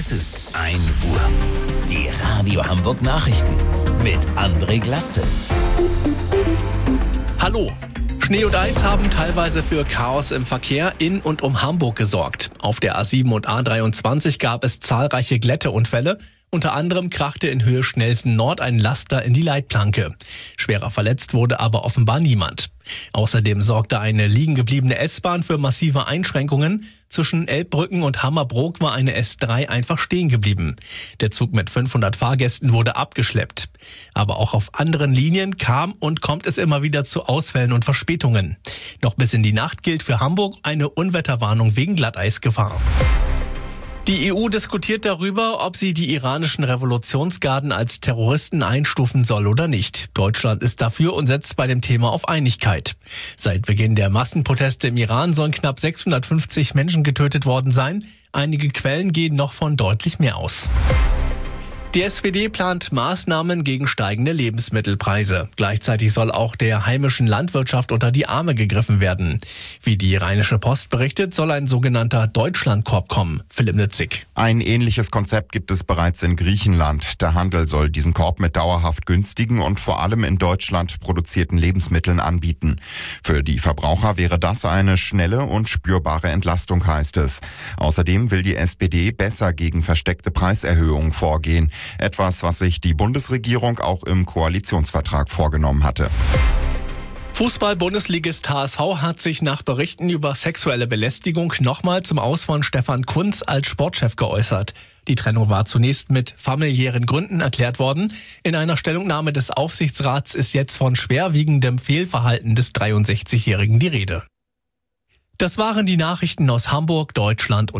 Es ist 1 Uhr. Die Radio Hamburg Nachrichten mit André Glatze. Hallo. Schnee und Eis haben teilweise für Chaos im Verkehr in und um Hamburg gesorgt. Auf der A7 und A23 gab es zahlreiche Glätteunfälle. Unter anderem krachte in Höhe Schnellsen Nord ein Laster in die Leitplanke. Schwerer verletzt wurde aber offenbar niemand. Außerdem sorgte eine liegengebliebene S-Bahn für massive Einschränkungen. Zwischen Elbbrücken und Hammerbrook war eine S3 einfach stehen geblieben. Der Zug mit 500 Fahrgästen wurde abgeschleppt. Aber auch auf anderen Linien kam und kommt es immer wieder zu Ausfällen und Verspätungen. Noch bis in die Nacht gilt für Hamburg eine Unwetterwarnung wegen Glatteisgefahr. Die EU diskutiert darüber, ob sie die iranischen Revolutionsgarden als Terroristen einstufen soll oder nicht. Deutschland ist dafür und setzt bei dem Thema auf Einigkeit. Seit Beginn der Massenproteste im Iran sollen knapp 650 Menschen getötet worden sein. Einige Quellen gehen noch von deutlich mehr aus. Die SPD plant Maßnahmen gegen steigende Lebensmittelpreise. Gleichzeitig soll auch der heimischen Landwirtschaft unter die Arme gegriffen werden. Wie die Rheinische Post berichtet, soll ein sogenannter Deutschlandkorb kommen. Philipp Nützig. Ein ähnliches Konzept gibt es bereits in Griechenland. Der Handel soll diesen Korb mit dauerhaft günstigen und vor allem in Deutschland produzierten Lebensmitteln anbieten. Für die Verbraucher wäre das eine schnelle und spürbare Entlastung, heißt es. Außerdem will die SPD besser gegen versteckte Preiserhöhungen vorgehen. Etwas, was sich die Bundesregierung auch im Koalitionsvertrag vorgenommen hatte. Fußball-Bundesligist HSV hat sich nach Berichten über sexuelle Belästigung nochmal zum Aus von Stefan Kuntz als Sportchef geäußert. Die Trennung war zunächst mit familiären Gründen erklärt worden. In einer Stellungnahme des Aufsichtsrats ist jetzt von schwerwiegendem Fehlverhalten des 63-Jährigen die Rede. Das waren die Nachrichten aus Hamburg, Deutschland und